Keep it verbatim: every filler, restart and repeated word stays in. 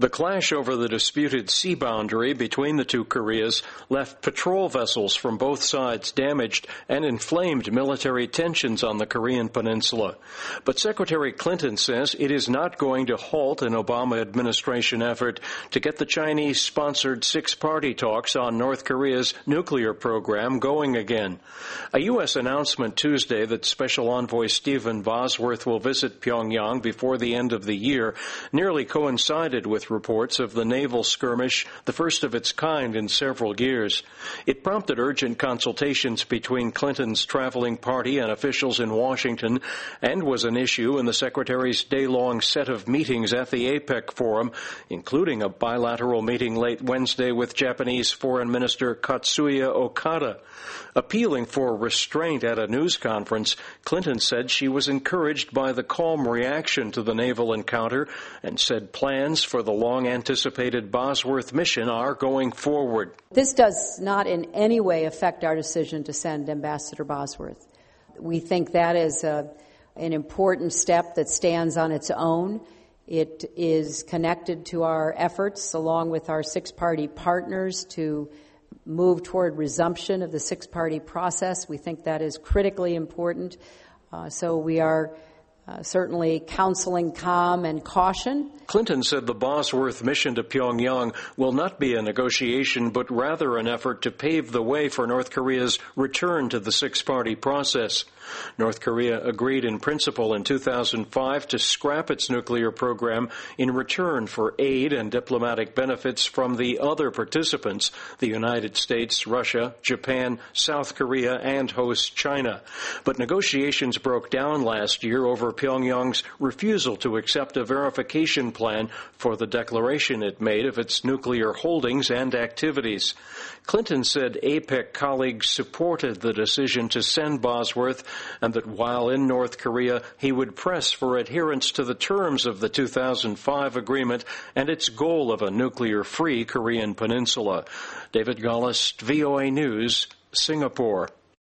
The clash over the disputed sea boundary between the two Koreas left patrol vessels from both sides damaged and inflamed military tensions on the Korean peninsula. But Secretary Clinton says it is not going to halt an Obama administration effort to get the Chinese-sponsored six-party talks on North Korea's nuclear program going again. A U S announcement Tuesday that Special Envoy Stephen Bosworth will visit Pyongyang before the end of the year nearly coincided with reports of the naval skirmish, the first of its kind in several years. It prompted urgent consultations between Clinton's traveling party and officials in Washington and was an issue in the Secretary's day-long set of meetings at the APEC Forum, including a bilateral meeting late Wednesday with Japanese Foreign Minister Katsuya Okada. Appealing for restraint at a news conference, Clinton said she was encouraged by the calm reaction to the naval encounter and said plans for the long-anticipated Bosworth mission are going forward. This does not in any way affect our decision to send Ambassador Bosworth. We think that is a, an important step that stands on its own. It is connected to our efforts, along with our six-party partners, to move toward resumption of the six-party process. We think that is critically important. Uh, so we are Uh, certainly counseling calm and caution. Clinton said the Bosworth mission to Pyongyang will not be a negotiation, but rather an effort to pave the way for North Korea's return to the six-party process. North Korea agreed in principle in two thousand five to scrap its nuclear program in return for aid and diplomatic benefits from the other participants, the United States, Russia, Japan, South Korea, and host China. But negotiations broke down last year over Pyongyang's refusal to accept a verification plan for the declaration it made of its nuclear holdings and activities. Clinton said APEC colleagues supported the decision to send Bosworth and that while in North Korea, he would press for adherence to the terms of the two thousand five agreement and its goal of a nuclear-free Korean peninsula. David Gollust, V O A News, Singapore.